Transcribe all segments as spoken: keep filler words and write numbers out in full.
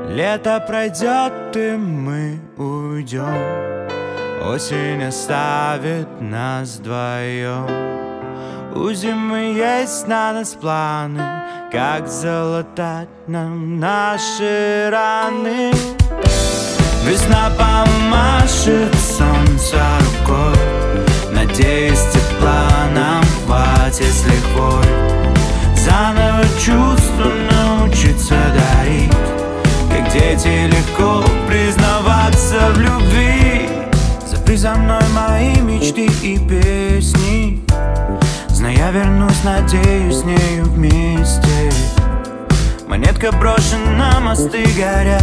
Лето пройдет, и мы уйдем. Осень оставит нас вдвоем. У зимы есть на нас планы, как залатать нам наши раны. Весна помашет солнце рукой, надеюсь, тепла нам хватит с лихвой. Заново чувства научиться дарить, как дети легко признаваться в любви. Запри за мной мои мечты и песни, знаю, я вернусь, надеюсь, с нею вместе. Монетка брошена, мосты горят,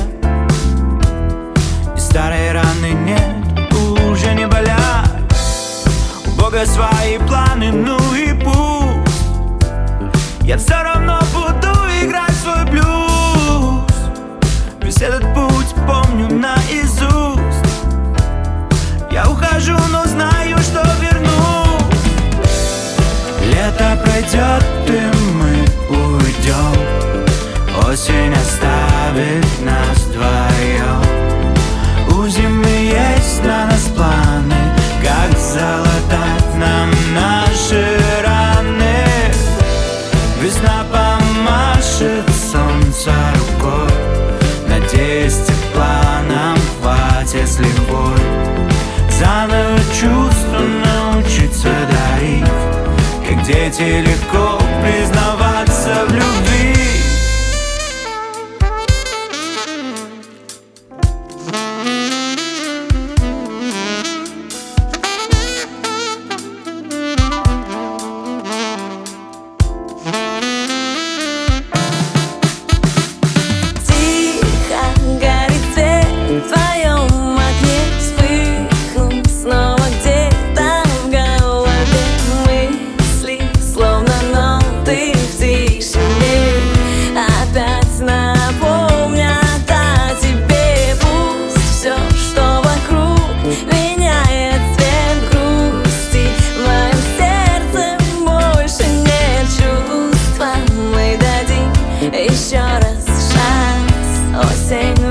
и старые раны нет, уже не болят. У Бога свои планы, ну и пусть. Я все равно буду играть свой блюз. Весь этот путь помню наизусть. Я ухожу, но знаю, что вернусь. Лето пройдет, и мы уйдем. Осень оставит нас вдвоем. У зимы есть на нас планы, как залатать нам наши раны. Весна помашет солнце рукой, надеюсь, тепла нам хватит с лихвой. Заново чувства научиться дарить, как дети легко признаваться в любви. Еще раз шанс, осень.